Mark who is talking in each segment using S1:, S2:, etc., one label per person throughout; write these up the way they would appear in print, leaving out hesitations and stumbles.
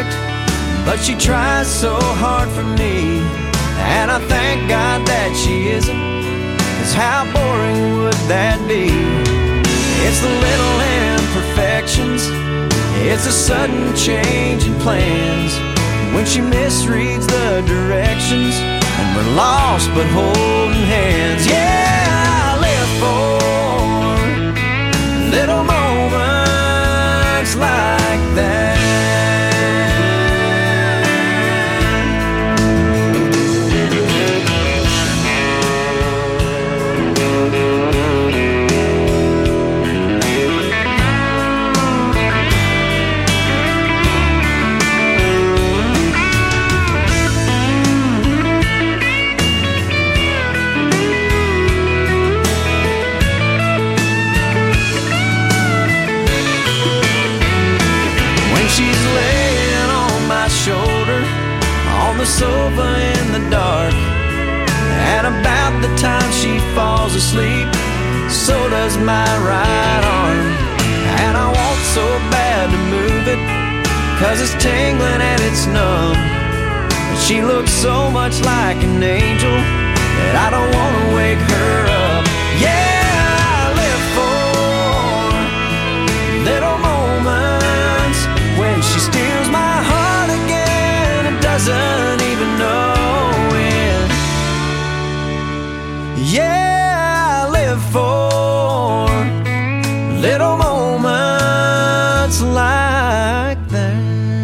S1: perfect, but she tries so hard for me. And I thank God that she isn't, 'cause how boring would that be? It's the little imperfections, it's a sudden change in plans, when she misreads the directions, and we're lost but holding hands. Yeah, I live for little moments like that. The sofa in the dark, and about the time she falls asleep, so does my right arm. And I want so bad to move it, 'cause it's tingling and it's numb. But she looks so much like an angel that I don't want to wake her up. Yeah, I live for little moments when she steals my heart again and doesn't even know it. Yeah, I live for little moments like that.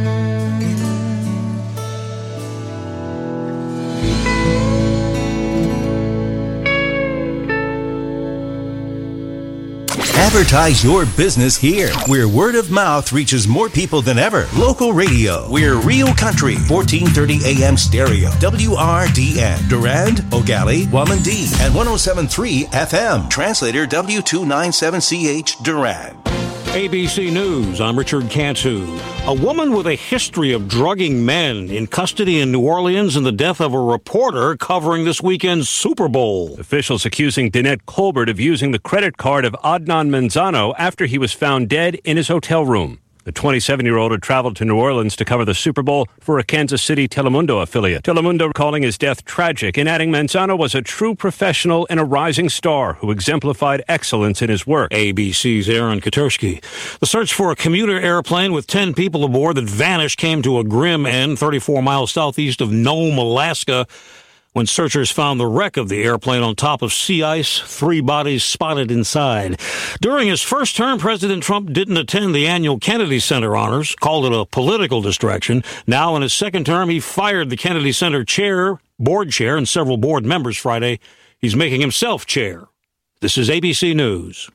S2: Advertise your business here, where word of mouth reaches more people than ever. Local radio. We're Real Country, 1430 AM stereo. WRDN. Durand, O'Galley, Wamandee, and 107.3 FM. Translator W297CH Durand.
S3: ABC News, I'm Richard Cantu. A woman with a history of drugging men in custody in New Orleans and the death of a reporter covering this weekend's Super Bowl.
S4: Officials accusing Danette Colbert of using the credit card of Adnan Manzano after he was found dead in his hotel room. The 27-year-old had traveled to New Orleans to cover the Super Bowl for a Kansas City Telemundo affiliate. Telemundo calling his death tragic and adding Manzano was a true professional and a rising star who exemplified excellence in his work.
S3: ABC's Aaron Katersky. The search for a commuter airplane with 10 people aboard that vanished came to a grim end 34 miles southeast of Nome, Alaska, when searchers found the wreck of the airplane on top of sea ice, 3 bodies spotted inside. During his first term, President Trump didn't attend the annual Kennedy Center honors, called it a political distraction. Now, in his second term, he fired the Kennedy Center board chair, and several board members Friday. He's making himself chair. This is ABC News.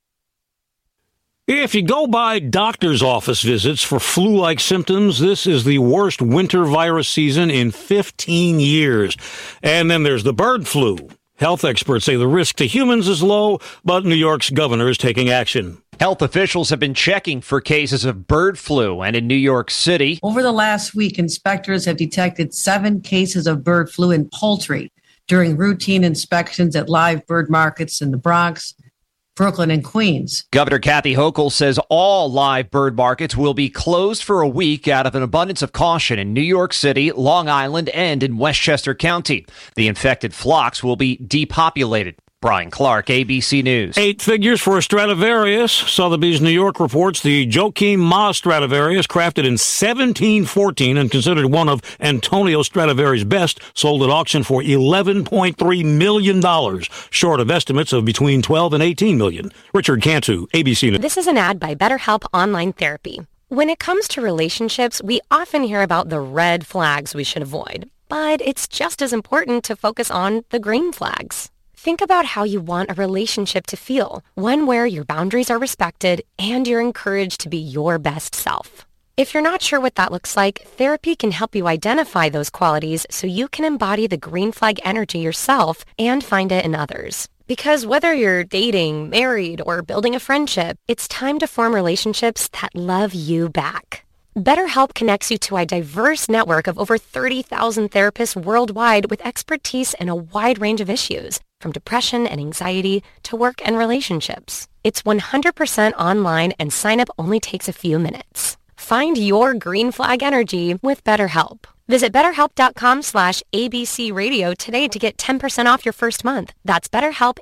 S3: If you go by doctor's office visits for flu-like symptoms, this is the worst winter virus season in 15 years. And then there's the bird flu. Health experts say the risk to humans is low, but New York's governor is taking action.
S5: Health officials have been checking for cases of bird flu, and in New York City,
S6: over the last week, inspectors have detected 7 cases of bird flu in poultry during routine inspections at live bird markets in the Bronx, Brooklyn, and Queens.
S5: Governor Kathy Hochul says all live bird markets will be closed for a week out of an abundance of caution in New York City, Long Island, and in Westchester County. The infected flocks will be depopulated. Brian Clark, ABC News.
S3: 8 figures for a Stradivarius. Sotheby's New York reports the Joachim Maa Stradivarius, crafted in 1714 and considered one of Antonio Stradivari's best, sold at auction for $11.3 million, short of estimates of between $12 and $18 million. Richard Cantu, ABC News.
S7: This is an ad by BetterHelp Online Therapy. When it comes to relationships, we often hear about the red flags we should avoid, but it's just as important to focus on the green flags. Think about how you want a relationship to feel, one where your boundaries are respected and you're encouraged to be your best self. If you're not sure what that looks like, therapy can help you identify those qualities so you can embody the green flag energy yourself and find it in others. Because whether you're dating, married, or building a friendship, it's time to form relationships that love you back. BetterHelp connects you to a diverse network of over 30,000 therapists worldwide with expertise in a wide range of issues, from depression and anxiety to work and relationships. It's 100% online and sign up only takes a few minutes. Find your green flag energy with BetterHelp. Visit BetterHelp.com/ABCRadio today to get 10% off your first month. That's BetterHelp,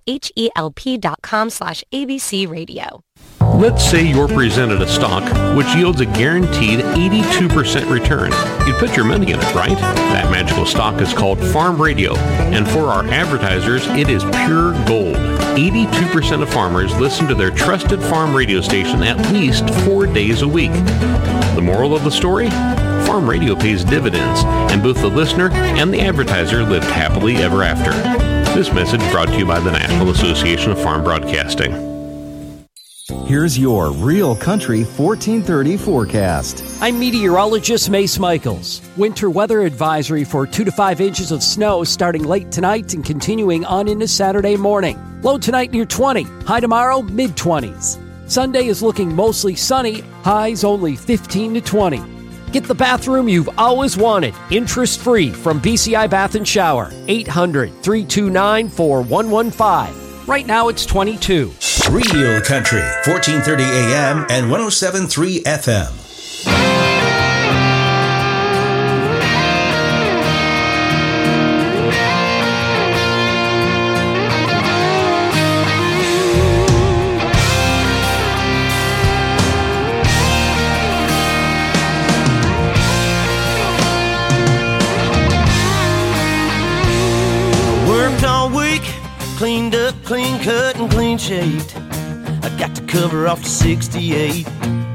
S7: HELP.com/ABCRadio.
S3: Let's say you're presented a stock which yields a guaranteed 82% return. You'd put your money in it, right? That magical stock is called Farm Radio, and for our advertisers, it is pure gold. 82% of farmers listen to their trusted farm radio station at least 4 days a week. The moral of the story? Farm Radio pays dividends, and both the listener and the advertiser lived happily ever after. This message brought to you by the National Association of Farm Broadcasting.
S8: Here's your Real Country 1430 forecast.
S9: I'm meteorologist Mace Michaels. Winter weather advisory for 2 to 5 inches of snow starting late tonight and continuing on into Saturday morning. Low tonight near 20, high tomorrow mid-20s. Sunday is looking mostly sunny, highs only 15 to 20. Get the bathroom you've always wanted, interest-free from BCI Bath & Shower, 800-329-4115. Right now it's 22.
S2: Real Country, 1430 AM and 107.3 FM.
S1: Cleaned up, clean cut, and clean shaved. I got the cover off the 68.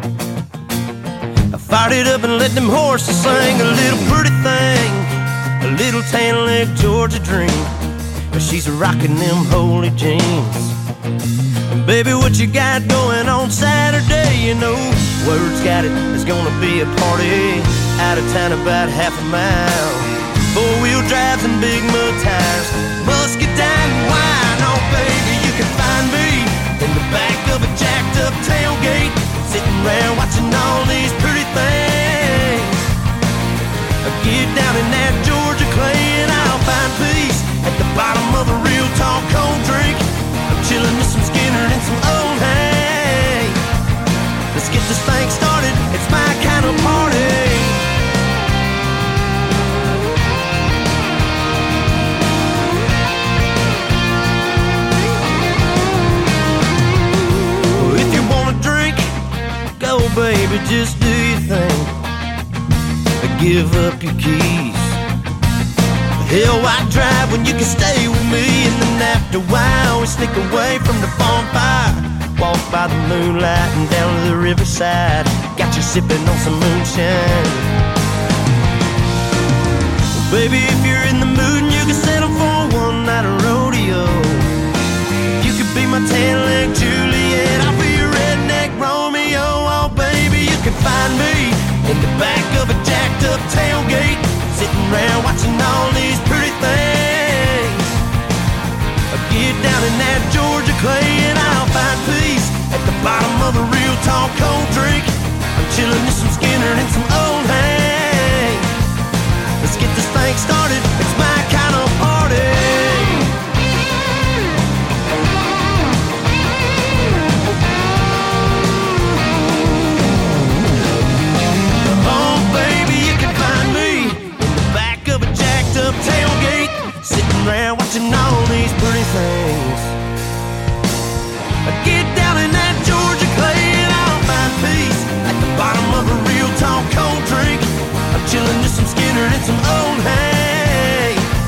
S1: I fired it up and let them horses sing a little pretty thing, a little tan leg Georgia dream. But she's rocking them holy jeans. Baby, what you got going on Saturday? You know, word's got it, there's gonna be a party out of town about half a mile. 4-wheel drives and big mud tires, musket down and wine. Oh baby, you can find me in the back of a jacked up tailgate, sitting around watching all these pretty things. Get down in that Georgia clay and I'll find peace at the bottom of a real tall cold drink. I'm chilling with some Skinner and some old hay. Let's get this thing started, it's my kind of party. Baby, just do your thing. Give up your keys. Hell, why drive when you can stay with me? And then after a while, we sneak away from the bonfire, walk by the moonlight and down to the riverside. Got you sipping on some moonshine. Baby, if you're in the mood and you can settle for one night of rodeo, you could be my tan-leg Juliet, I'll be your redneck Romeo. Oh baby, you can find me in the back of a jacked up tailgate, sitting around watching all these pretty things. Get down in that Georgia clay and I'll find peace at the bottom of a real tall cold drink. I'm chilling with some Skinner and some old hay. Let's get this thing started, it's my kind of party. Tailgate, sitting around watching all these pretty things. Get down in that Georgia clay and I'll find peace at the bottom of a real tall cold drink. I'm chilling with some Skinner and some old hay.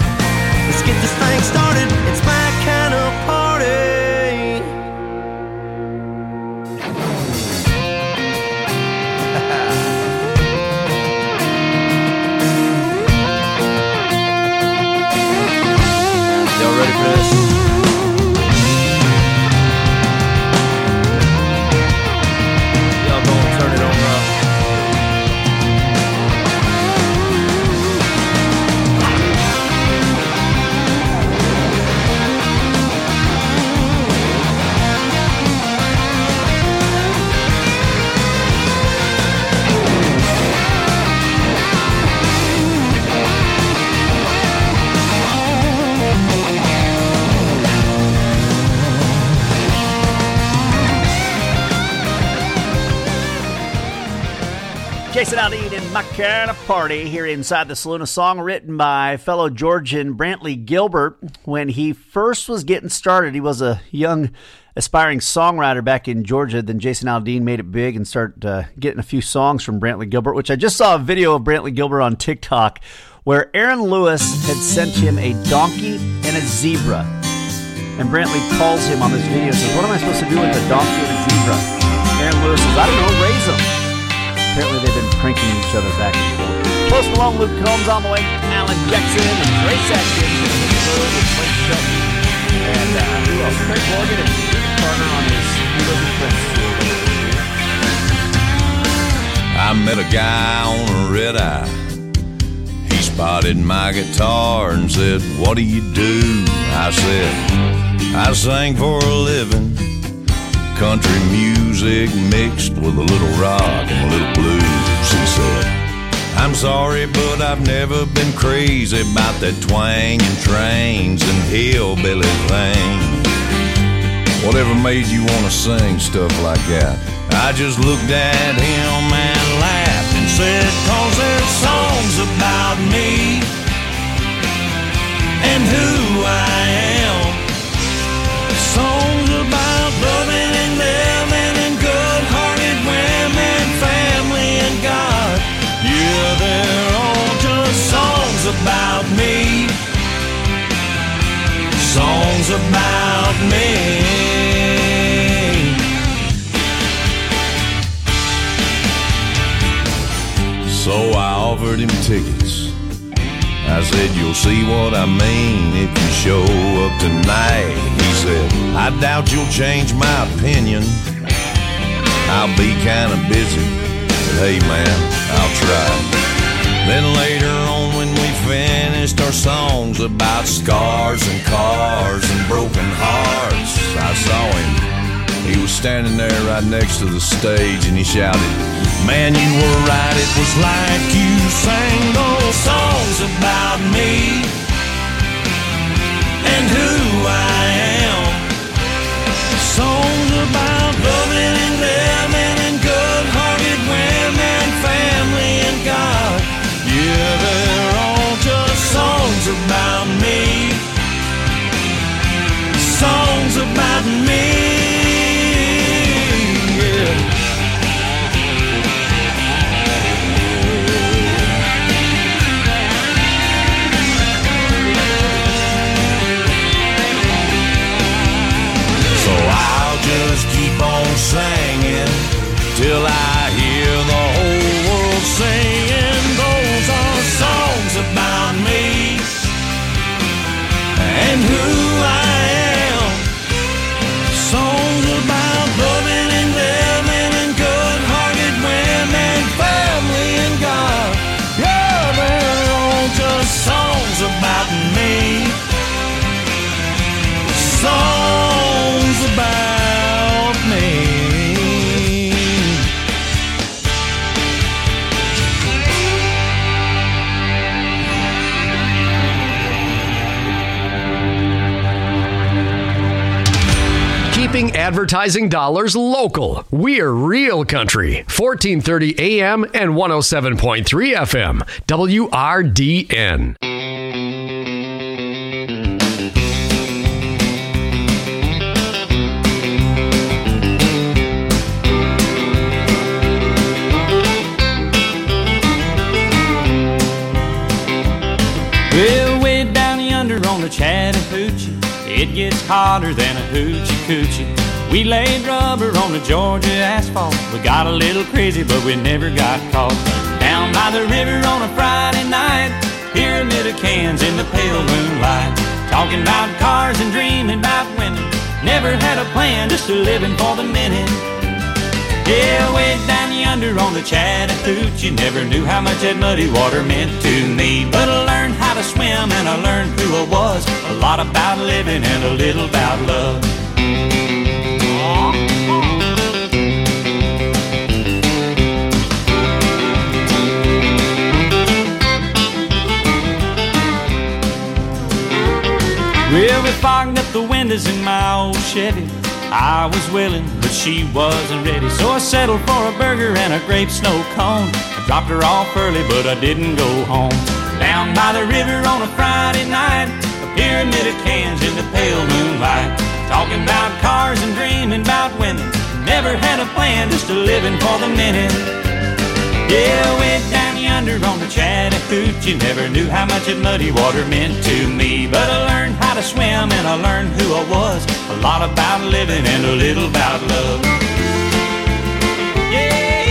S10: Jason Aldean in My Kind of Party here inside the saloon. A song written by fellow Georgian Brantley Gilbert. When he first was getting started, he was a young aspiring songwriter back in Georgia. Then Jason Aldean made it big and started getting a few songs from Brantley Gilbert, which I just saw a video of Brantley Gilbert on TikTok where Aaron Lewis had sent him a donkey and a zebra. And Brantley calls him on this video and says, "What am I supposed to do with a donkey and a zebra?" Aaron Lewis says, "I don't know, raise them." Apparently they've been pranking each other back and forth. Post Malone, Luke Combs on the way. Alan Jackson and Trace Atkins in the third with Blake Shelton. And who else? Craig Morgan and Peter Carter on his Heroes and Friends tour.
S1: I met a guy on a red eye. He spotted my guitar and said, "What do you do?" I said, "I sing for a living. Country music mixed with a little rock and a little blues." He said, "I'm sorry, but I've never been crazy about that twang and trains and hillbilly thing. Whatever made you want to sing stuff like that?" I just looked at him and laughed and said, "'Cause there's songs about me and who I am. Songs about loving and living and good-hearted women, family and God. Yeah, they're all just songs about me. Songs about me." So I offered him tickets. I said, "You'll see what I mean if you show up tonight." He said, "I doubt you'll change my opinion. I'll be kind of busy, but hey man, I'll try." Then later on when we finished our songs about scars and cars and broken hearts, I saw him. He was standing there right next to the stage and he shouted, "Man, you were right, it was like you sang those songs about me and who I am. Songs about loving and living and good-hearted women, family and God. Yeah, they're all just songs about me. Songs about me." Just keep on singing till I hear the whole world singing. Those are songs about me and who I am. Songs about loving and living and good-hearted women, family and God. Yeah, they're all just songs about me. Songs about
S11: keeping advertising dollars local. We're Real Country, 1430 AM and 107.3 FM, WRDN.
S12: Well, way down yonder on the Chattahoochee, it gets hotter than a hoochie coochie. We laid rubber on the Georgia asphalt. We got a little crazy, but we never got caught. Down by the river on a Friday night, pyramid of cans in the pale moonlight. Talking about cars and dreaming about women. Never had a plan, just a living for the minute. Yeah, way down yonder on the Chattahoochee, never knew how much that muddy water meant to me. But I learned how to swim and I learned who I was. A lot about living and a little about love. Well, we fogged up the windows in my old Chevy. I was willing, but she wasn't ready, so I settled for a burger and a grape snow cone. I dropped her off early, but I didn't go home. Down by the river on a Friday night, a pyramid of cans in the pale moonlight, talking about cars and dreaming about women. Never had a plan, just a living for the minute. Yeah, I went down yonder on the Chattahoochee. Never knew how much that muddy water meant to me, but I learned how to swim and I learned who I was. A lot about living and a little about love. Yeah.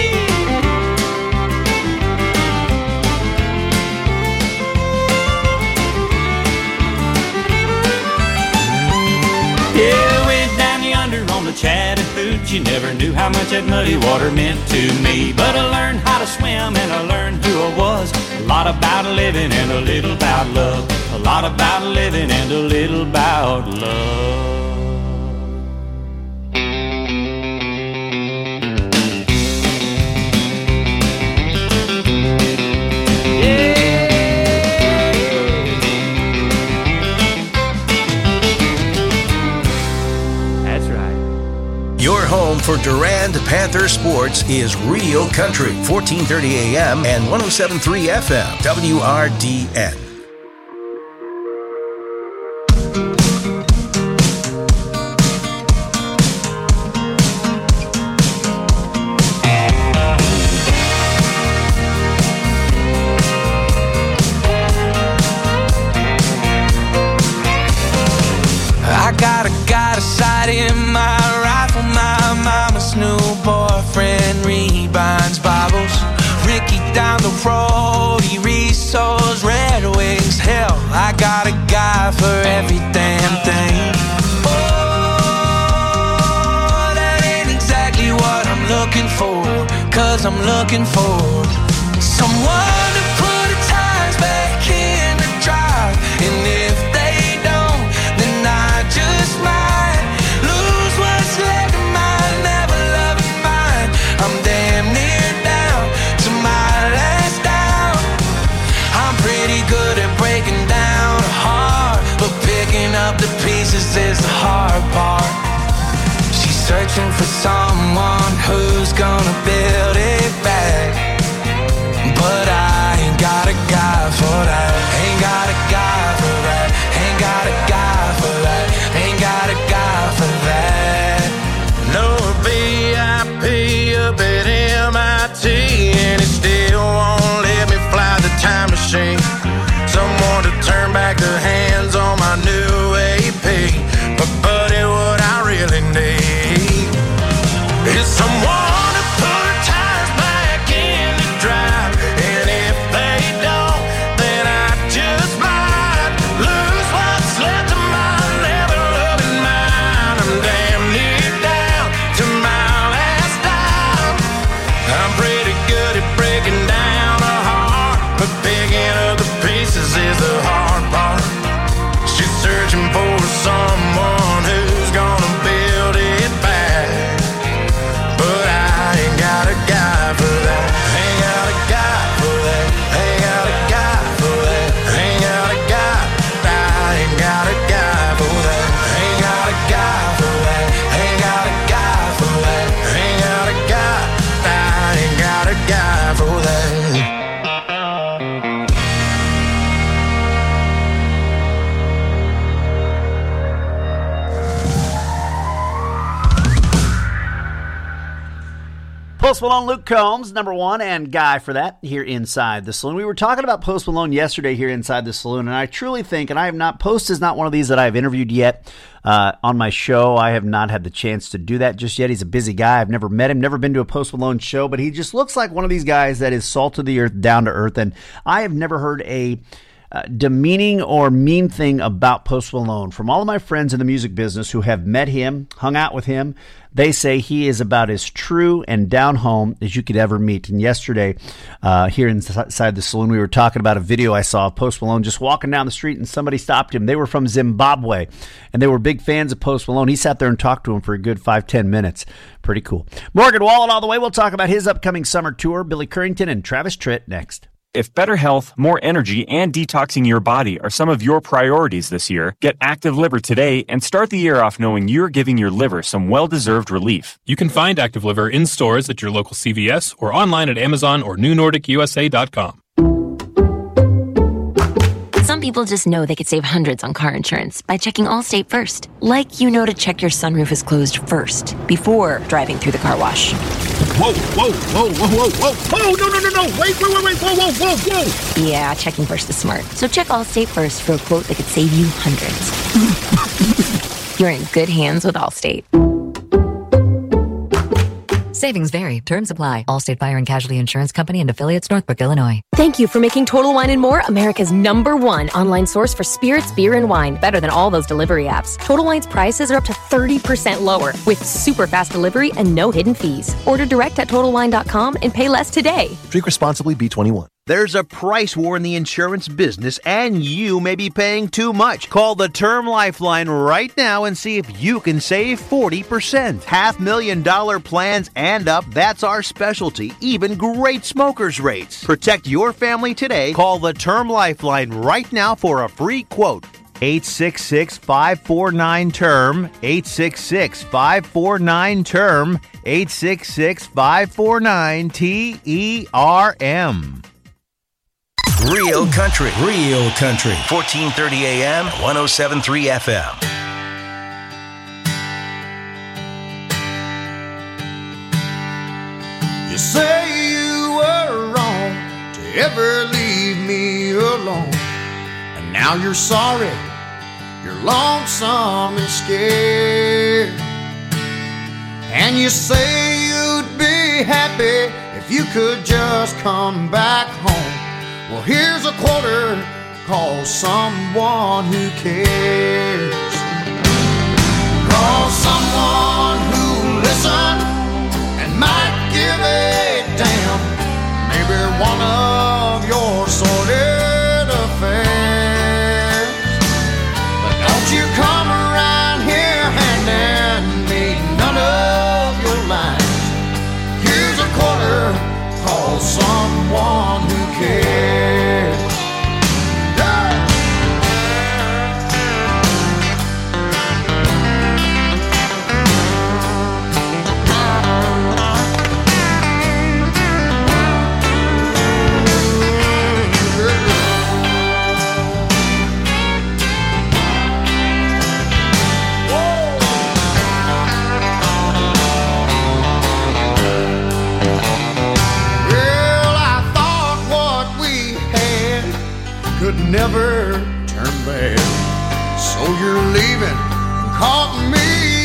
S12: Yeah, I went down yonder on the Chattahoochee. Never knew how much that muddy water meant to me, but I learned how to swim and I learned who I was. A lot about living and a little about love. A lot about living and a little about love.
S2: Your home for Durand Panther sports is Real Country, 1430 AM and 107.3 FM, WRDN.
S1: I got a sight in my rifle, my mama's new boyfriend rebinds Bibles. Ricky down the road, he resows Red Wings. Hell, I got a guy for every damn thing. Oh, that ain't exactly what I'm looking for, 'cause I'm looking for someone to put the tires back in the drive. And if they don't, then I just might lose what's left of my never-loving mind. I'm damn near down to my last down. I'm pretty good at breaking down a heart, but picking up the pieces is the hard part. She's searching for someone who's gonna build it back, but I ain't got a guy for that. Ain't got a guy for that. Ain't got a guy for that. Ain't got a guy for that. No VIP up at MIT, and it still won't let me fly the time machine. Someone to turn back the hands on my new AP. But buddy, what I really need is someone to put tires back in the drive. And if they don't, then I just might lose what's left of my never-loving mind. I'm damn near down to my last dime. I'm pretty good at breaking down a heart, but picking up the pieces is the hard part. She's searching for someone who's gonna build it back, but I ain't got a guy for that. Ain't got a guy for that. Ain't got a guy for that. Ain't got a guy. I ain't got a guy for that. Ain't got a guy for that. Ain't got a guy for that. Ain't got a guy. I ain't got a guy for that.
S10: Post Malone, Luke Combs, number one, and Guy for that here inside the saloon. We were talking about Post Malone yesterday here inside the saloon, and I truly think, and I have not, Post is not one of these that I've interviewed yet on my show. I have not had the chance to do that just yet. He's a busy guy. I've never met him, never been to a Post Malone show, but he just looks like one of these guys that is salt of the earth, down to earth, and I have never heard a demeaning or mean thing about Post Malone. From all of my friends in the music business who have met him, hung out with him, they say he is about as true and down home as you could ever meet. And yesterday, here inside the saloon, we were talking about a video I saw of Post Malone just walking down the street, and somebody stopped him. They were from Zimbabwe, and they were big fans of Post Malone. He sat there and talked to him for a good 5-10 minutes. Pretty cool. Morgan Wallen all the way. We'll talk about his upcoming summer tour, Billy Currington and Travis Tritt next.
S13: If better health, more energy, and detoxing your body are some of your priorities this year, get Active Liver today and start the year off knowing you're giving your liver some well-deserved relief.
S14: You can find Active Liver in stores at your local CVS or online at Amazon or NewNordicUSA.com.
S15: Some people just know they could save hundreds on car insurance by checking Allstate first. Like you know to check your sunroof is closed first, before driving through the car wash.
S16: Whoa, whoa, whoa, whoa, whoa, whoa, whoa, no, wait, whoa.
S15: Yeah, checking first is smart. So check Allstate first for a quote that could save you hundreds. You're in good hands with Allstate.
S17: Savings vary. Terms apply. Allstate Fire and Casualty Insurance Company and affiliates, Northbrook, Illinois.
S7: Thank you for making Total Wine & More America's #1 online source for spirits, beer, and wine. Better than all those delivery apps. Total Wine's prices are up to 30% lower with super fast delivery and no hidden fees. Order direct at TotalWine.com and pay less today.
S18: Drink responsibly, B21.
S19: There's a price war in the insurance business, and you may be paying too much. Call the Term Lifeline right now and see if you can save 40%. $500,000 plans and up, that's our specialty. Even great smokers' rates. Protect your family today. Call the Term Lifeline right now for a free quote. 866-549-TERM, 866-549-TERM, 866-549-TERM.
S2: Real Country. 1430 AM, 107.3 FM.
S1: You say you were wrong to ever leave me alone, and now you're sorry, you're lonesome and scared. And you say you'd be happy if you could just come back home. Well, here's a quarter, call someone who cares. Call someone who'll listen and might give a damn. Maybe one of your sordid affairs. But don't you come around here handing me none of your lines. Here's a quarter, call someone who cares. Never turn back. So you're leaving and caught me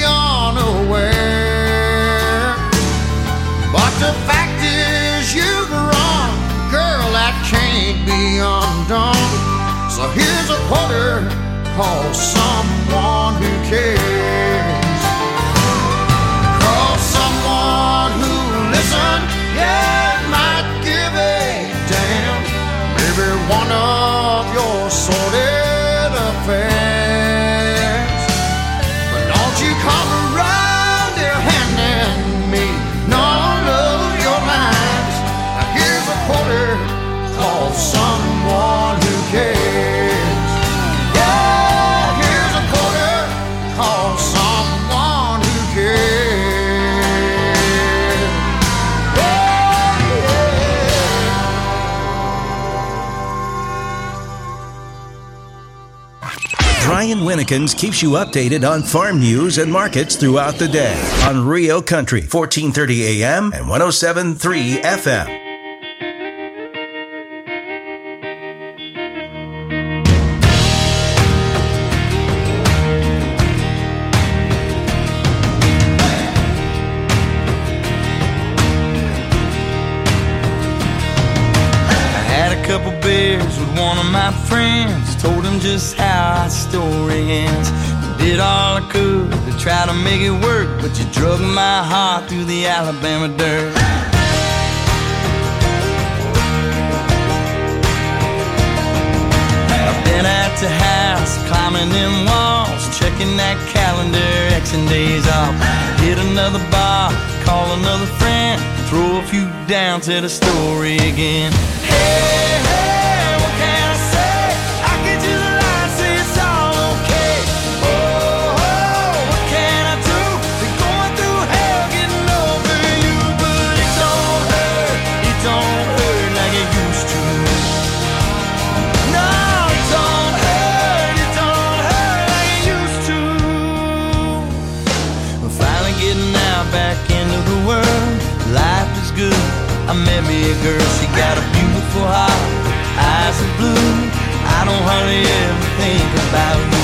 S1: unaware. But the fact is you've run, girl, that can't be undone. So here's a quarter, call someone who cares. Call someone who'll listen, yeah, might give a damn. Maybe one of your sordid affairs. But don't you come around here handing me none of your lines. Now here's a quarter, call someone who cares. Yeah, here's a quarter, call someone who cares.
S2: Brian Winnekins keeps you updated on farm news and markets throughout the day on Rio Country, 1430 AM and 107.3 FM.
S12: One of my friends told him just how our story ends. You did all I could to try to make it work, but you drug my heart through the Alabama dirt. I've been at the house, climbing them walls, checking that calendar, Xing days off. Hit another bar, call another friend,
S1: throw a few down, tell the story again. Hey, hey, what can I say? I can just lie and say it's all okay. Oh, oh, what can I do? Been going through hell getting over you, but it don't hurt like it used to. No, it don't hurt like it used to. I'm finally getting out back into the world. Life is good. I met me a girl, she got a beautiful heart, eyes of blue. I don't hardly ever think about you.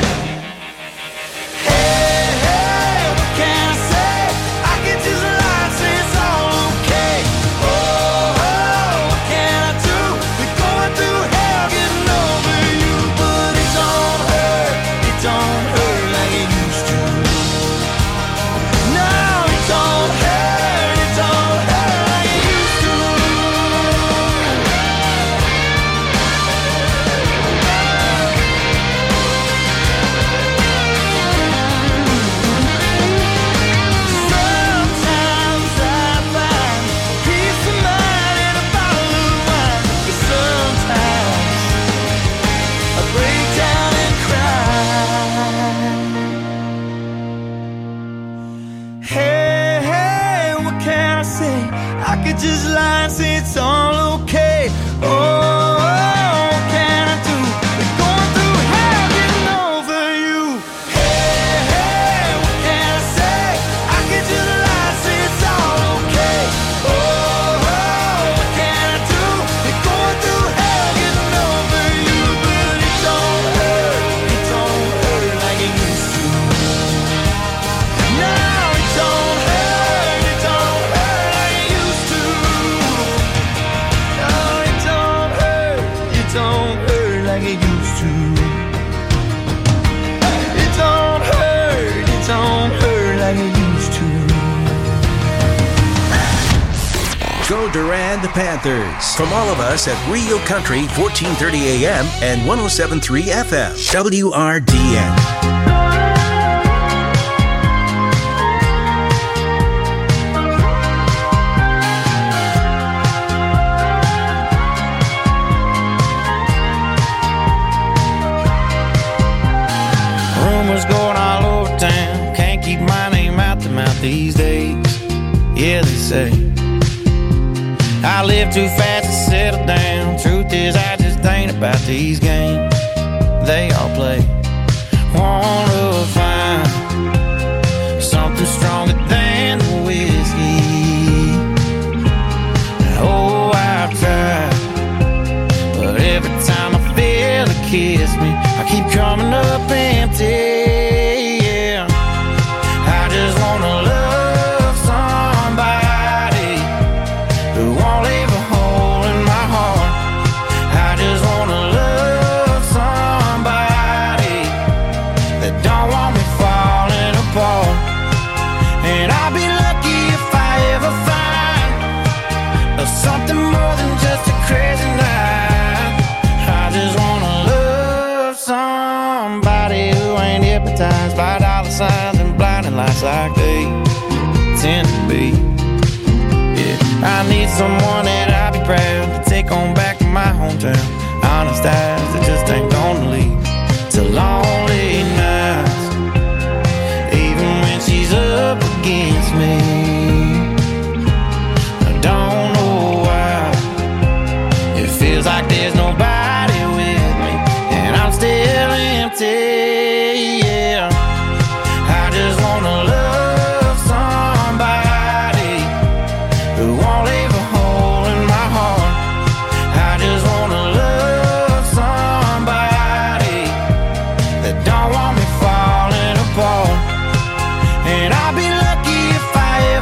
S1: Hey, hey, what can I say? I can just lie and say it's all okay. Oh, oh, what can I do? We're going through hell getting over you, but it don't hurt like it used to. No, it don't hurt like it used to. Sometimes I find peace of mind in a bottle of wine, but sometimes I break down and cry. Hey, hey, what can I say? I could just lie and say it's all okay. Oh, what can I do? We're going through hell getting over you. Hey, hey, what can I say? I could just lie and say it's all okay. Oh, what can I do? We're going through hell getting over you, but it don't hurt like it used to. No, it don't hurt like it used to. No, it don't hurt like it used to. It don't hurt like it used to.
S2: Go Durand Panthers. From all of us at Real Country 1430 AM and 107.3 FM. WRDN.
S1: Rumors going all over town. Can't keep my name out the mouth these days. Yeah, they say I live too fast to settle down. Truth is, I just ain't about these games they all play. Wanna find something stronger than the whiskey. Oh, I've tried, but every time I feel it kiss me, I keep coming up empty. Yeah, I just wanna love somebody who won't leave a hole in my heart. I just wanna love somebody that don't want me falling apart. And I'll be lucky if I ever find something more than just a crazy night. I just wanna love somebody who ain't hypnotized by dollar signs and blinding lights like they tend to be. Yeah, I need someone that I'll be proud to take on back to my hometown. Honest eyes that just ain't gonna leave to lonely nights, even when she's up against me. I don't know why it feels like there's nobody with me, and I'm still empty. Yeah, I just wanna love somebody who won't leave a hole in my heart. I just wanna love somebody that don't want me falling apart. And I'll be lucky if I ever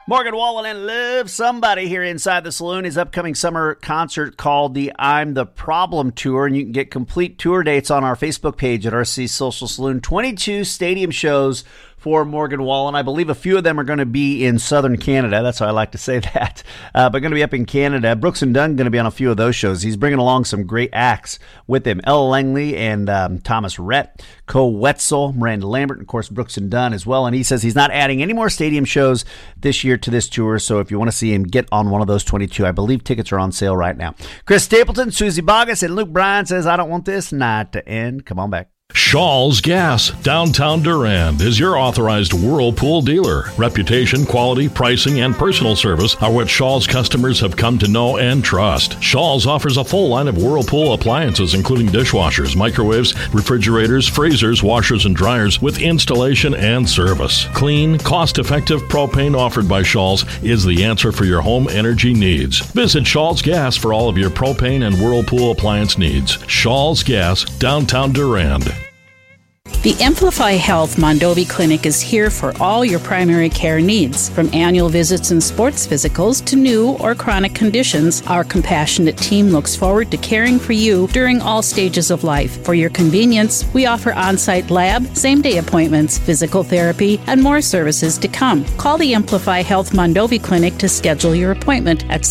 S10: Morgan Wallen and Love Somebody here inside the saloon. His upcoming summer concert called the I'm the Problem Tour, and you can get complete tour dates on our Facebook page at RC Social Saloon. 22 stadium shows for Morgan Wallen. I believe a few of them are going to be in southern Canada. That's how I like to say that. But going to be up in Canada. Brooks and Dunn going to be on a few of those shows. He's bringing along some great acts with him. Ella Langley and Thomas Rhett, Co Wetzel, Miranda Lambert, and of course Brooks and Dunn as well. And he says he's not adding any more stadium shows this year to this tour. So if you want to see him, get on one of those 22. I believe tickets are on sale right now. Chris Stapleton, Susie Bogus, and Luke Bryan says, I don't want this night to end. Come on back.
S18: Shaw's Gas, downtown Durand, is your authorized Whirlpool dealer. Reputation, quality, pricing, and personal service are what Shaw's customers have come to know and trust. Shaw's offers a full line of Whirlpool appliances, including dishwashers, microwaves, refrigerators, freezers, washers, and dryers, with installation and service. Clean, cost-effective propane offered by Shaw's is the answer for your home energy needs. Visit Shaw's Gas for all of your propane and Whirlpool appliance needs. Shaw's Gas, downtown Durand.
S20: The Amplify Health Mondovi Clinic is here for all your primary care needs. From annual visits and sports physicals to new or chronic conditions, our compassionate team looks forward to caring for you during all stages of life. For your convenience, we offer on-site lab, same-day appointments, physical therapy, and more services to come. Call the Amplify Health Mondovi Clinic to schedule your appointment at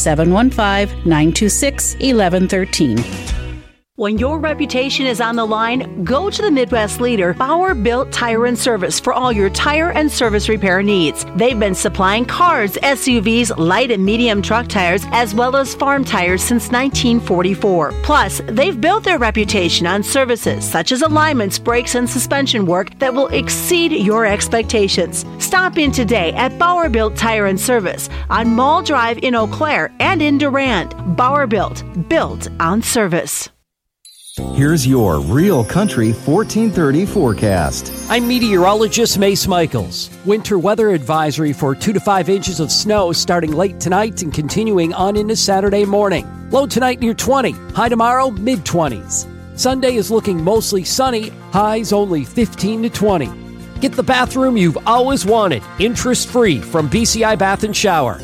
S20: 715-926-1113.
S21: When your reputation is on the line, go to the Midwest leader, Bauer Built Tire and Service, for all your tire and service repair needs. They've been supplying cars, SUVs, light and medium truck tires, as well as farm tires since 1944. Plus, they've built their reputation on services such as alignments, brakes, and suspension work that will exceed your expectations. Stop in today at Bauer Built Tire and Service on Mall Drive in Eau Claire and in Durand. Bauer Built on service.
S8: Here's your Real Country 1430 forecast.
S9: I'm meteorologist Mace Michaels. Winter weather advisory for 2 to 5 inches of snow starting late tonight and continuing on into Saturday morning. Low tonight near 20, high tomorrow mid-20s. Sunday is looking mostly sunny, highs only 15 to 20. Get the bathroom you've always wanted, interest-free from BCI Bath and Shower,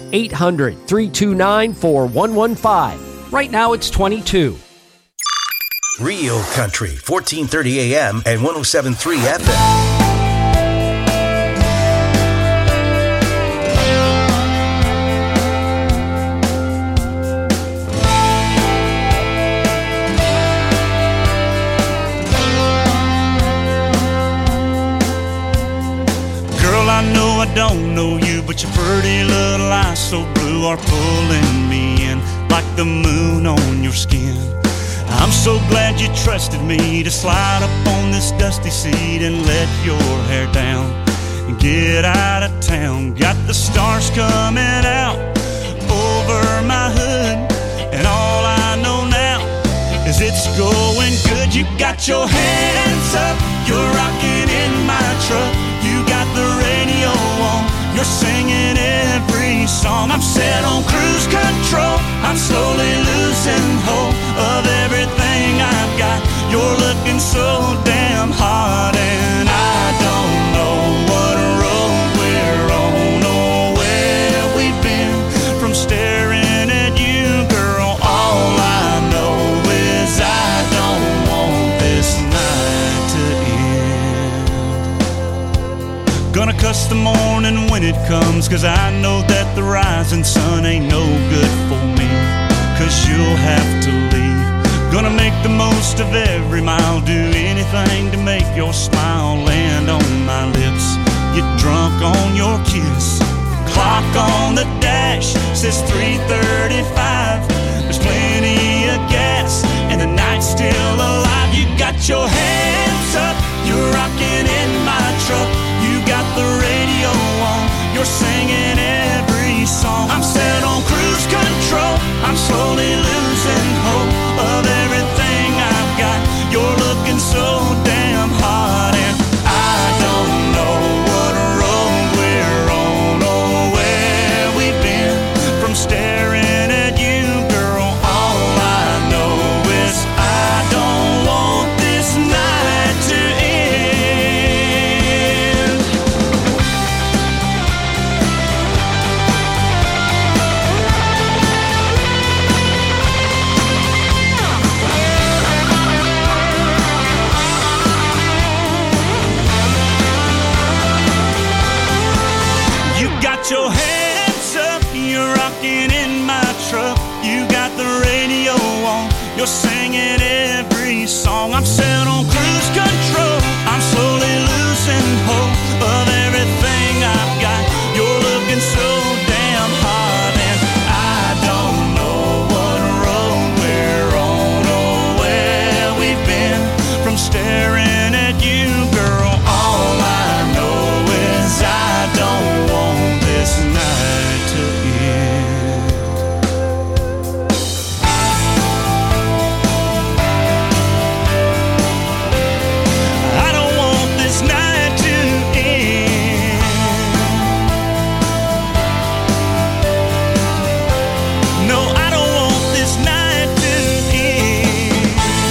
S9: 800-329-4115. Right now it's 22.
S2: Real Country, 1430 AM and 107.3 FM.
S1: Girl, I know I don't know you, but your pretty little eyes so blue are pulling me in like the moon on your skin. I'm so glad you trusted me to slide up on this dusty seat and let your hair down and get out of town. Got the stars coming out over my hood, and all I know now is it's going good. You got your hands up, you're rocking in my truck. You got the radio on, you're singing every song. I'm set on cruise control, I'm slowly losing hope of everything I've got. You're looking so damn hot, and I don't know what road we're on or where we've been from staring at you, girl. All I know is I don't want this night to end. Gonna cuss the morning when it comes, 'cause I know that the rising sun ain't no good for me, 'cause you'll have to leave. Gonna make the most of every mile, do anything to make your smile land on my lips. Get drunk on your kiss. Clock on the dash says 3:35. There's plenty of gas and the night's still alive. You got your hands up, you're rocking in my truck. You got the radio on, you're singing every song. I'm set on cruise control, I'm slowly losing hope of everything I've got. You're looking so damn hot, and I don't know what road we're on or where we've been from staring at you, girl. All I know is I don't want this night You're singing every song. I'm set on cruise control. I'm slowly losing hope of everything I've got. You're looking so damn hot, and I don't know what road we're on or where we've been from staring at you, girl. All I know is I don't want this night to end. I don't want this night to end. No, I don't want this night to end.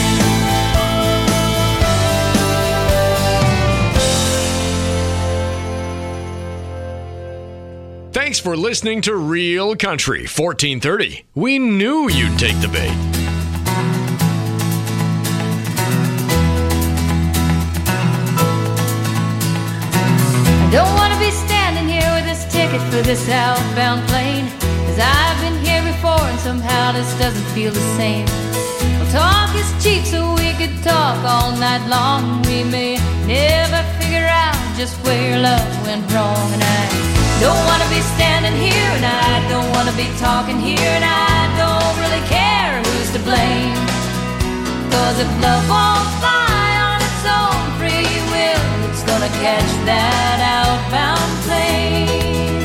S11: Thanks for listening to Real Country 1430. We knew you'd take the bait.
S4: I don't want to be standing here with this ticket for this outbound plane, 'cause I've been here before and somehow this doesn't feel the same. Well, talk is cheap, so we could talk all night long. We may never figure out just where love went wrong. And I don't want to be standing here, and I don't want to be talking here, and I don't really care who's to blame. 'Cause if love won't fly on its own free will, it's gonna catch that outbound plane.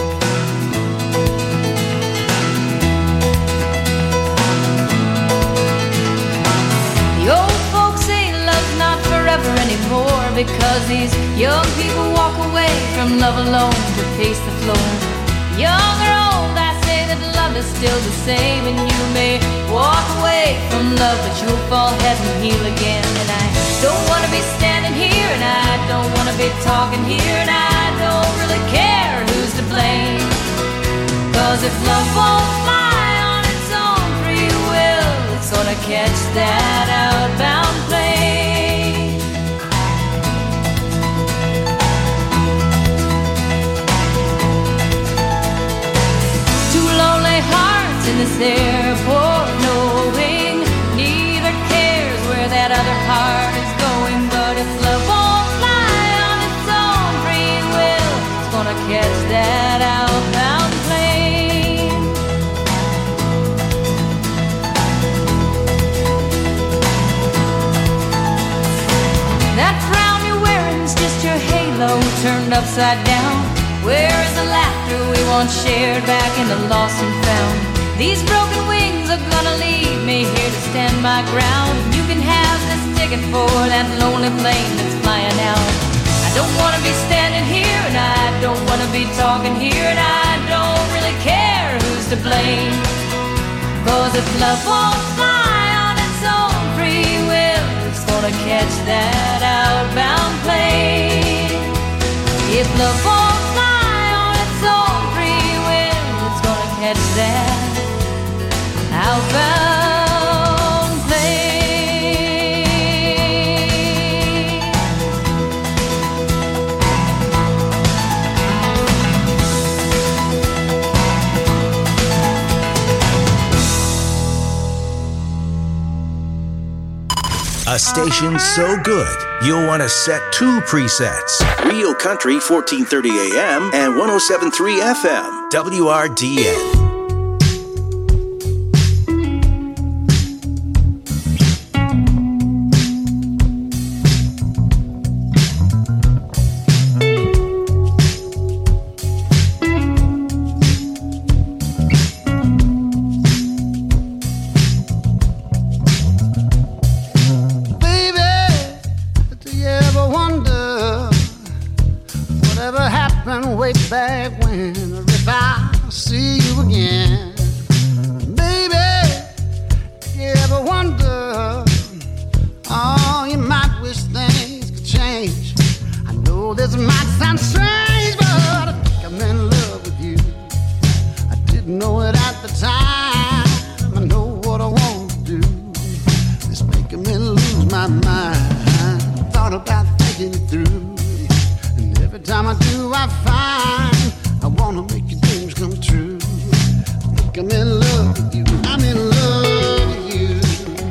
S4: The old folks say love's not forever anymore, because these young people walk away from love alone to pace the floor. Young or old, I say that love is still the same, and you may walk away from love, but you'll fall head and heel again. And I don't want to be standing here, and I don't want to be talking here, and I don't really care who's to blame. 'Cause if love won't fly on its own free will, it's gonna catch that outbound plane. Two lonely hearts in this airport, knowing neither cares where that other heart is going. But if love won't fly on its own free will, it's gonna catch that outbound plane. That frown you're wearing's just your halo turned upside down. Where is the laughter we once shared back in the lost and found? These broken wings are gonna leave me here to stand my ground. You can have this ticket for that lonely plane that's flying out. I don't want to be standing here, and I don't want to be talking here, and I don't really care who's to blame. 'Cause if love won't fly on its own free will, it's gonna catch that outbound plane. If love won't fly on its own free will, it's gonna catch that outbound plane.
S2: A station so good, you'll want to set two presets. Real Country 1430 AM and 107.3 FM, WRDN.
S22: Way back when, or if I see you again, baby, you ever wonder? Oh, you might wish things could change. I know this might sound strange, but I think I'm in love with you. I didn't know it at the time. I know what I want to do. It's making me lose my mind. Thought about thinking it through. Every time I do, I find I wanna make your dreams come true. I think I'm in love with you. I'm in love with you.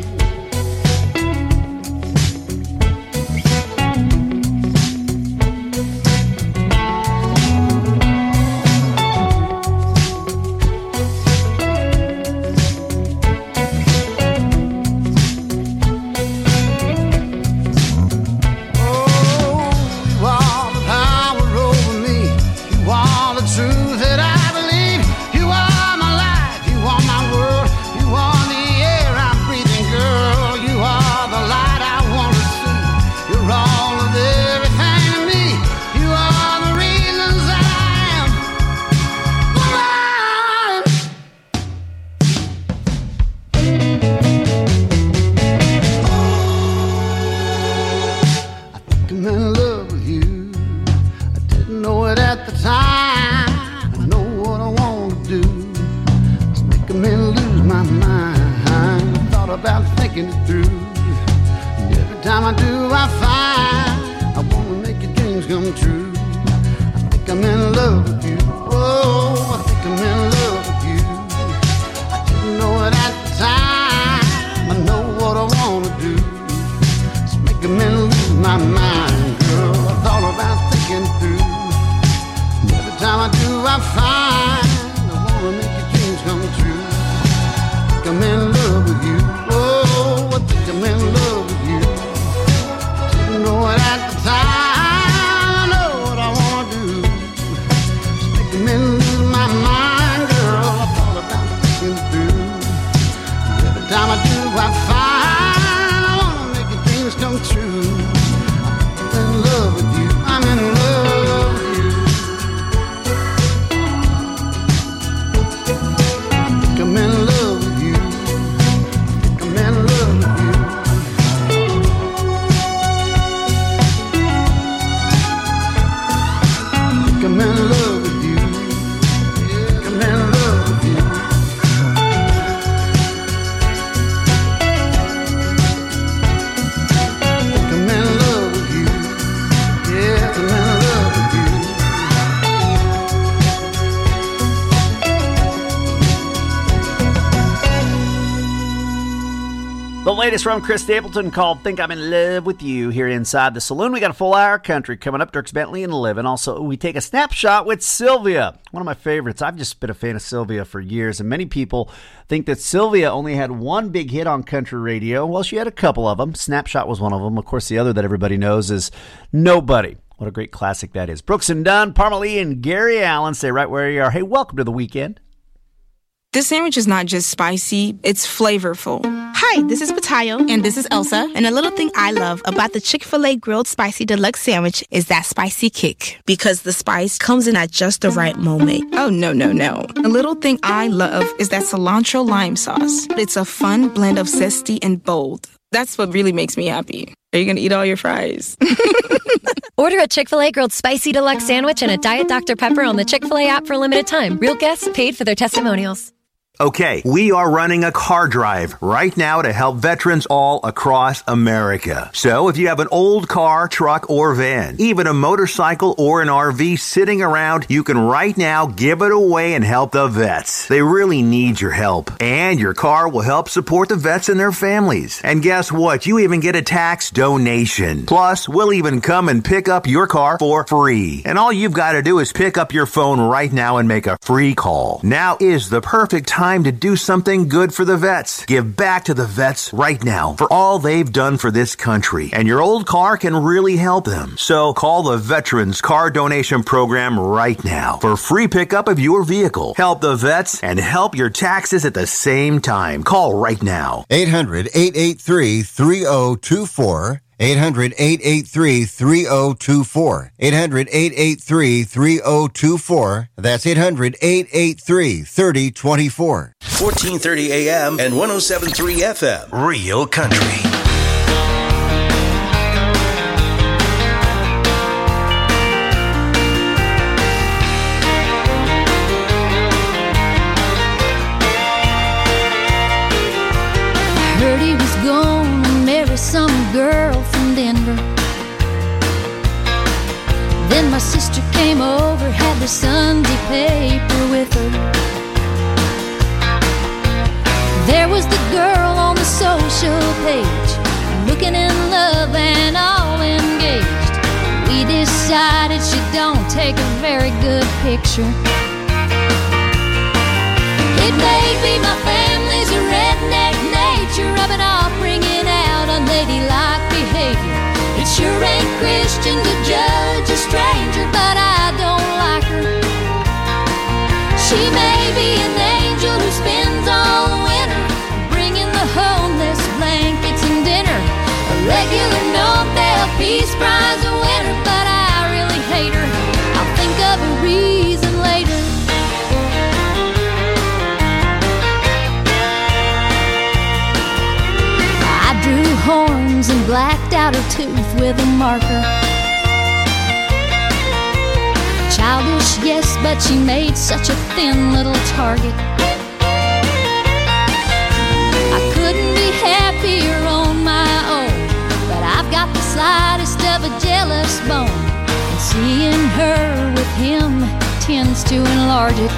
S22: at the time. I know what I want to do. It's making me lose my mind. I thought about thinking it through. And every time I do, I find I want to make your dreams come true. I think I'm in love with you. Oh, I think I'm in love with you. I didn't know it at the time. I know what I want to do. It's making me lose my mind, girl. I thought about thinking it through. And every time I do, I find I want to make your dreams come true. I think I'm in love with you. Oh, I think I'm in love with you. I didn't know it at the time. I know what I want to do. It's making me lose my mind, girl. I thought about thinking it through. And every time I do, I find I want to make your dreams come true. I'm in love with you. I'm in love with you. I'm in love with you. I'm in love with you. I'm in love with you. I'm in love with you. I'm in love with you. Yeah, I'm in love with you.
S10: The latest from Chris Stapleton called Think I'm in Love with You here inside the saloon. We got a full hour country coming up. Dierks Bentley and Livin'. Also, we take a snapshot with Sylvia, one of my favorites. I've just been a fan of Sylvia for years, and many people think that Sylvia only had one big hit on country radio. Well, she had a couple of them. Snapshot was one of them. Of course, the other that everybody knows is Nobody. What a great classic that is. Brooks and Dunn, Parmalee, and Gary Allen, stay right where you are. Hey, welcome to the weekend.
S5: This sandwich is not just spicy, it's flavorful.
S6: Hi, this is Patayo. And this is Elsa. And a little thing I love about the Chick-fil-A Grilled Spicy Deluxe Sandwich is that spicy kick. Because the spice comes in at just the right moment.
S5: Oh, no. A little thing I love is that cilantro lime sauce. It's a fun blend of zesty and bold. That's what really makes me happy. Are you going to eat all your fries?
S23: Order a Chick-fil-A Grilled Spicy Deluxe Sandwich and a Diet Dr. Pepper on the Chick-fil-A app for a limited time. Real guests paid for their testimonials.
S19: Okay, we are running a car drive right now to help veterans all across America. So if you have an old car, truck, or van, even a motorcycle or an RV sitting around, you can right now give it away and help the vets. They really need your help. And your car will help support the vets and their families. And guess what? You even get a tax donation. Plus, we'll even come and pick up your car for free. And all you've got to do is pick up your phone right now and make a free call. Now is the perfect time to do something good for the vets. Give back to the vets right now for all they've done for this country. And your old car can really help them. So call the Veterans Car Donation Program right now for free pickup of your vehicle. Help the vets and help your taxes at the same time. Call right now.
S24: 800-883-3024. 800-883-3024. 800-883-3024. That's 800-883-3024.
S2: 1430 AM and 107.3 FM. Real Country.
S4: Heard he was gonna marry some girl from Denver. Then my sister came over, had the Sunday paper with her. There was the girl on the social page, looking in love and all engaged. We decided she don't take a very good picture. It may be my family's a redneck nature, rubbing off, bringing out unladylike behavior. It sure ain't Christian to judge a stranger, but I don't like her. She may be an angel who spends all the winter bringing the homeless blankets and dinner, a regular Nobel Peace Prize winner, but I really hate her. I'll think of a reason later. I drew horns and blacked out her tooth with a marker. Childish, yes, but she made such a thin little target. I couldn't be happier on my own, but I've got the slightest of a jealous bone, and seeing her with him tends to enlarge it.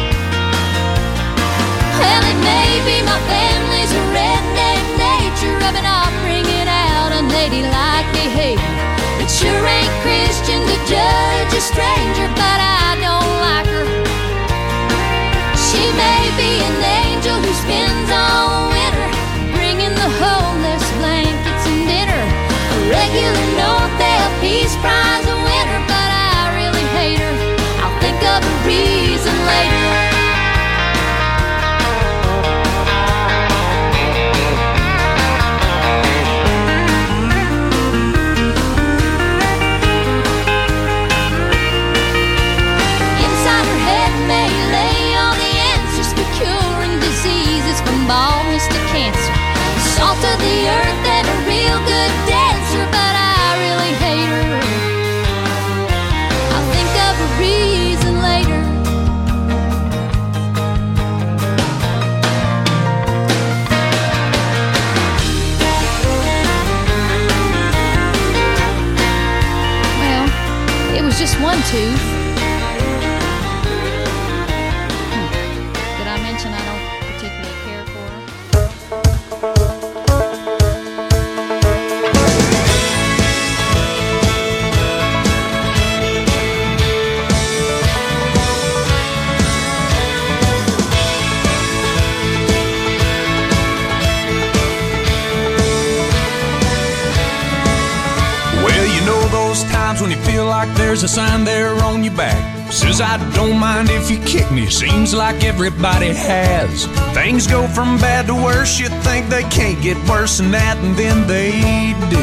S4: Well, it may be my family's a redneck nature, rubbing off, bringing out unladylike behavior. It sure ain't Christian to judge a stranger, but I don't like her. She may be an angel who spends all winter bringing the homeless blankets and dinner. A regular Nobel Peace Prize winner, but I really hate her. I'll think of a reason later. Baldness to cancer, salt of the earth and a real good dancer, but I really hate her. I'll think of a reason later. Well, it was just one tooth. Did I mention I don't particularly care for her?
S1: Well, you know those times when you feel like there's a sign there on your back. Says I don't mind if you kick me, seems like everybody has. Things go from bad to worse, you think they can't get worse than that, and then they do.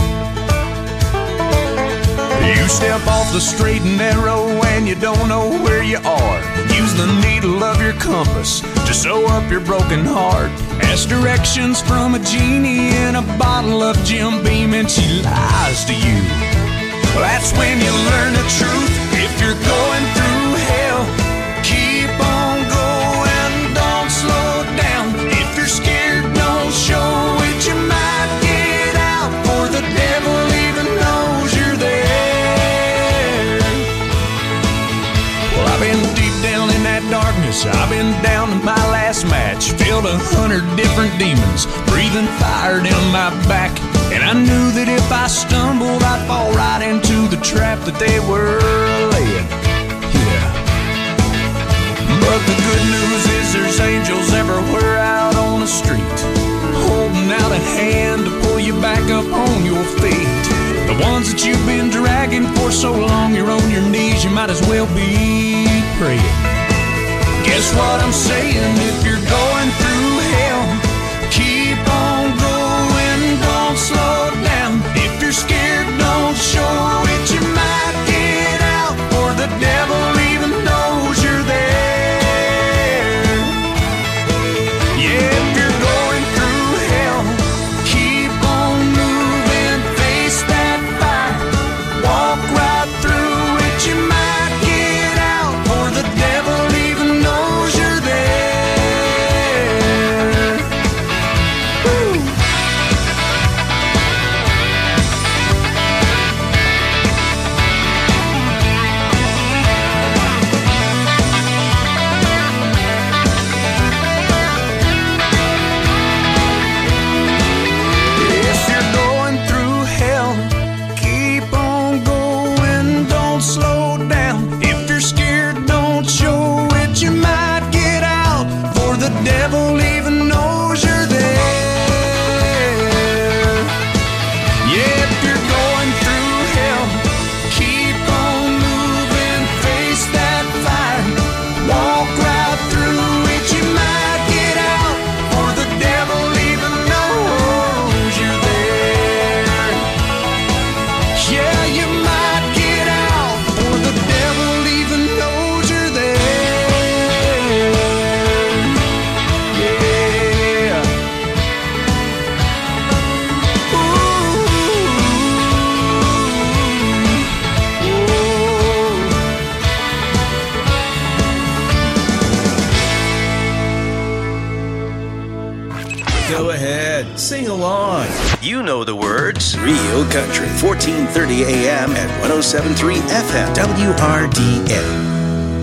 S1: You step off the straight and narrow and you don't know where you are. Use the needle of your compass to sew up your broken heart. Ask directions from a genie in a bottle of Jim Beam and she lies to you. That's when you learn the truth. If you're going through hell, keep on going, don't slow down. If you're scared, don't show it, you might get out, for the devil even knows you're there. Well, I've been deep down in that darkness, I've been down to my last match, filled 100 different demons, breathing fire down my back. And I knew that if I stumbled, I'd fall right into the trap that they were laying. Yeah. But the good news is there's angels everywhere out on the street, holding out a hand to pull you back up on your feet. The ones that you've been dragging for so long, you're on your knees, you might as well be praying. Guess what I'm saying? If you're going through hell, keep on going, don't slow down. If you're scared, don't show it, you might get out, for the devil even knows you're there. Yeah, if you're going through hell, keep on moving, face that fire, walk right through it, you might get out, for the devil even knows you're there.
S2: Sing along. You know the words. Real Country, 1430 AM and 107.3 FM, WRDN.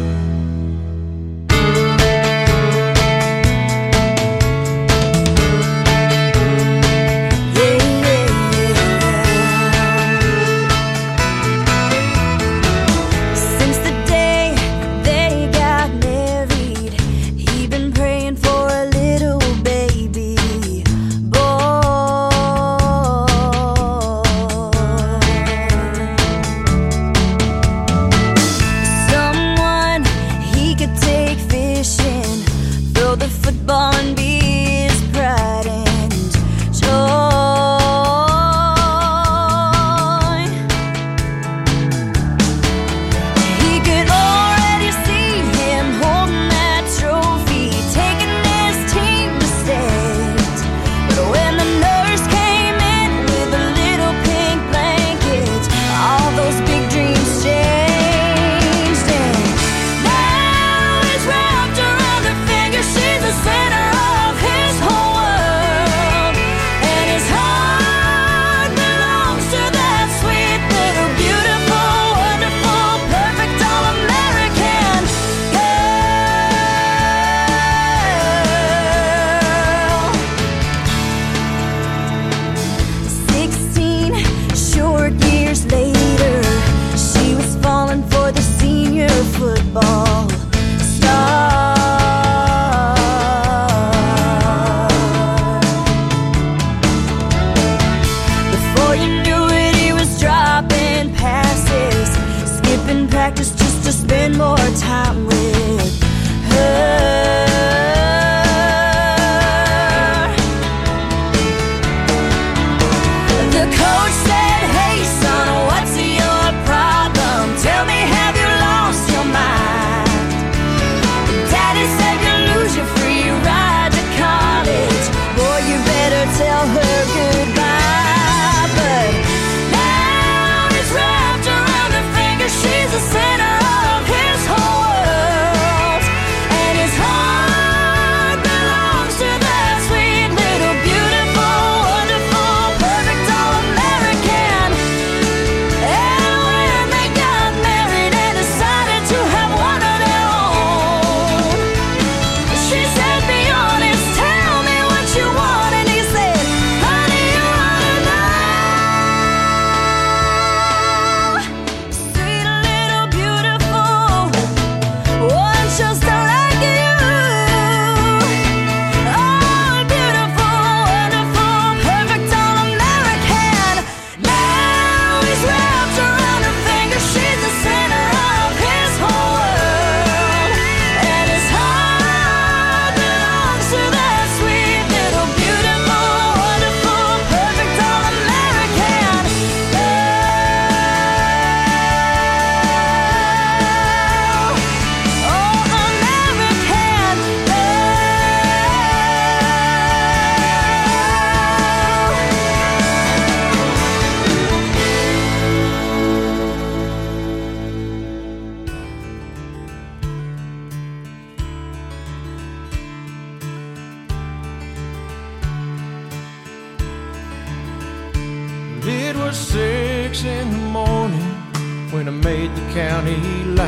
S3: It was 6 in the morning when I made the county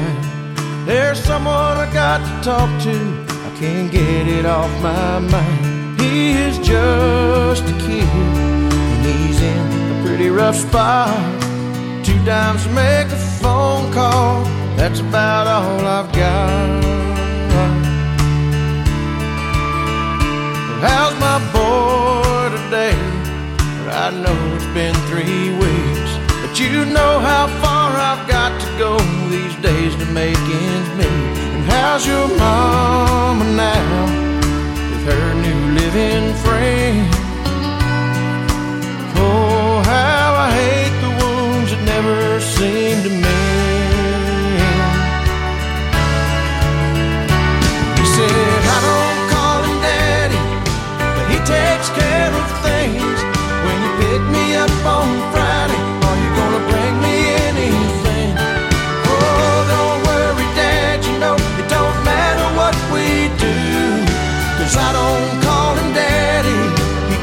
S3: line. There's someone I got to talk to, I can't get it off my mind. He is just a kid, and he's in a pretty rough spot. 2 dimes to make a phone call, that's about all I've got. How's my boy today? I know it's been 3 weeks, but you know how far I've got to go these days to make ends meet. And how's your mama now with her new living friend? Oh, how I hate the wounds that never seem to mend. He said, I don't call him daddy, but he takes care of things. When you pick me up on Friday, are you gonna bring me anything? Oh, don't worry, Dad, you know it don't matter what we do, 'cause I don't call him Daddy, he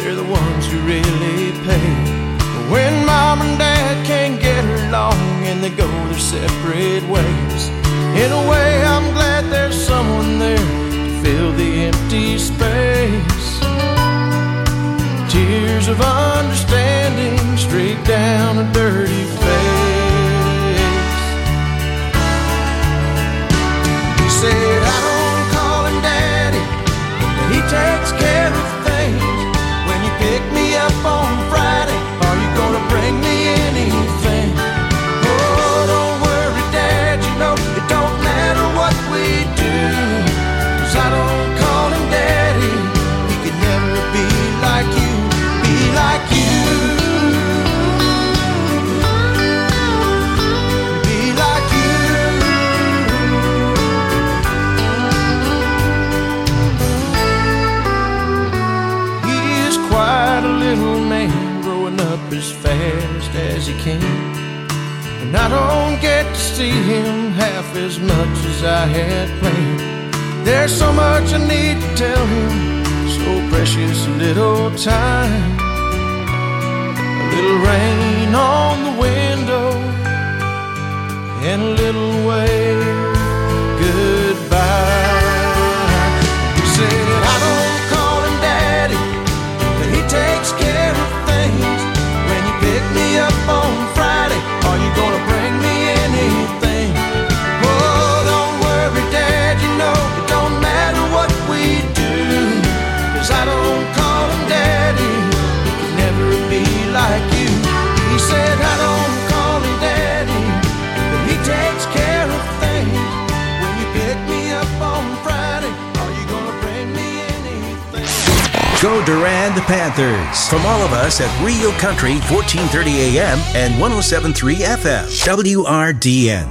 S3: they're the ones who really pay. When mom and dad can't get along and they go their separate ways, in a way I'm glad there's someone there to fill the empty space. Tears of understanding straight down a dirty face. He said, I don't call him daddy, but he takes care of things. When you pick me up on Friday, are you gonna bring me anything? Oh, don't worry, Dad, you know it don't matter what we do, 'cause I don't call him daddy. He could never be like you, be like you, be like you. He is quite a little man, growing up as fast as he can, and I don't get to see him half as much as I had planned. There's so much I need to tell him, so precious little time. A little rain on the window and a little wave goodbye. He said, I don't call him daddy, but he takes care of things. When you pick me up on Friday, are you gonna bring me anything? Oh, don't worry, Dad, you know it don't matter what we do, 'cause I don't call him daddy. He could never be like you. He said, I don't call him daddy, but he takes care of things. When you pick me up on Friday, are you gonna bring me anything?
S2: Go Durand Panthers. From all of us at Rio Country, 1430 AM and 107.3 FM. WRDN.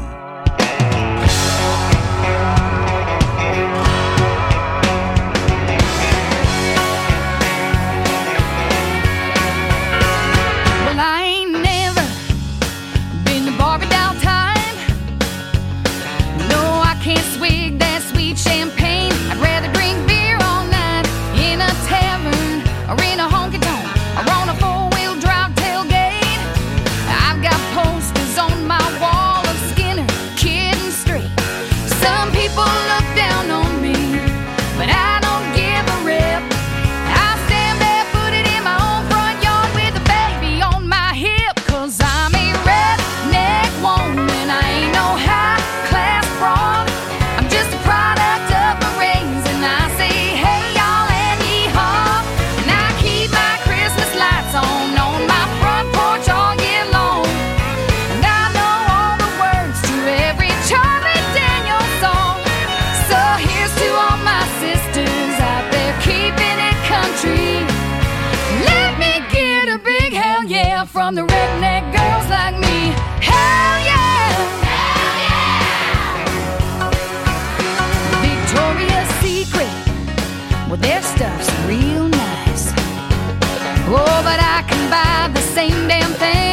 S4: Well, I ain't never been to Barbie doll time. No, I can't swig that sweet champagne. I'd rather drink beer all night in a tavern or in a honky-tonk or on a four-wheel drive tailgate. I've got posters on my wall of Skinner, Kid and Straight. Some people look down on me, but I don't give a rip. I stand barefooted in my own front yard with a baby on my hip, 'cause I'm a redneck woman. I ain't no high-class broad. I'm just a product of my raising. I say, hey, y'all, and yee-haw. And I keep my Christmas lights on my front porch all year long. And I know all the words to every Charlie Daniels song. So here's to all my sisters out there keeping it country. Let me get a big hell yeah from the redneck girls like me. Hell yeah! Hell yeah! Victoria's Secret, well, their stuff's real nice. Oh, but I can buy the same damn thing